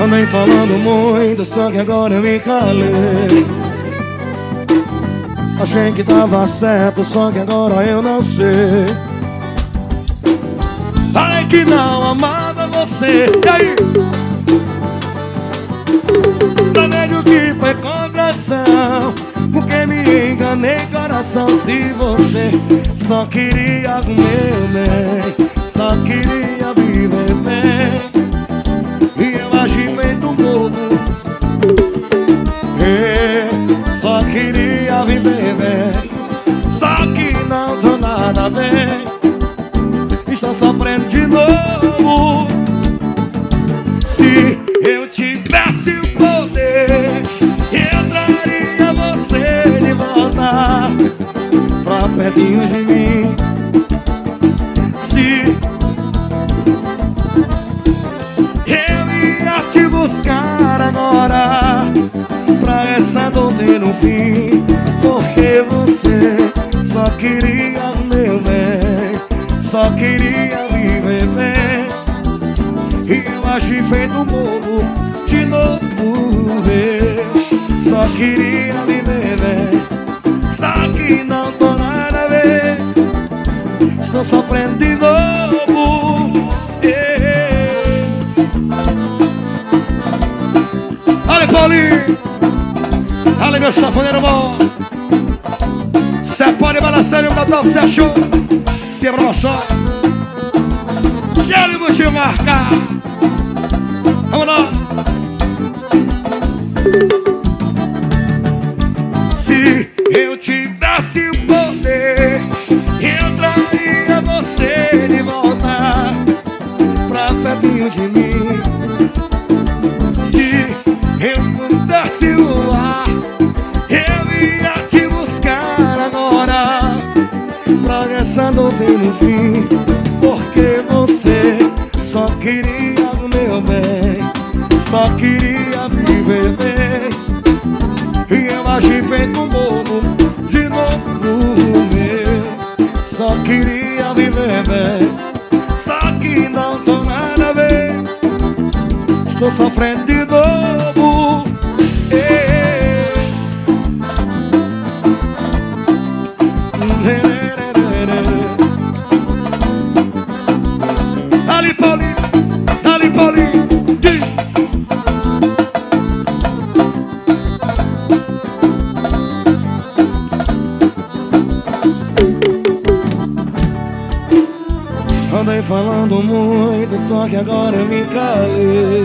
Andei falando muito, só que agora eu me calei. Achei que tava certo, só que agora eu não sei. Falei que não amava você. E aí? Não vejo que foi contração, porque me enganei, coração. Se você só queria o meu bem, só queria viver bem, e eu agi feito um bobo. Só queria viver bem, só que não tô nada bem. Estou sofrendo de novo. Se eu tivesse o poder, eu traria você de volta pra pertinho de mim. Se eu ia te buscar agora, pra essa dor ter um fim, porque você só queria o meu bem, só queria viver bem, e eu agi feito um bobo de novo. Só queria viver bem, só que não tô nada a ver. Estou sofrendo de novo. Olha, Paulinho, olha meu sanfoneiro bom. Cê pode balançar o botão, você achou? Se é promoção, quero você marcar. Vamos lá. Se eu tivesse o poder, eu traria você de volta pra pertinho de mim. Se eu pudesse voar, eu ia te buscar agora, pra essa dor ter um fim, porque você só queria o meu bem, só queria viver bem, e eu agi feito um bobo de novo meu. Só queria viver bem, só que não tô nada a ver. Estou sofrendo de novo. Dali, Paulinho, dali, Paulinho. Andei falando muito, só que agora eu me calei.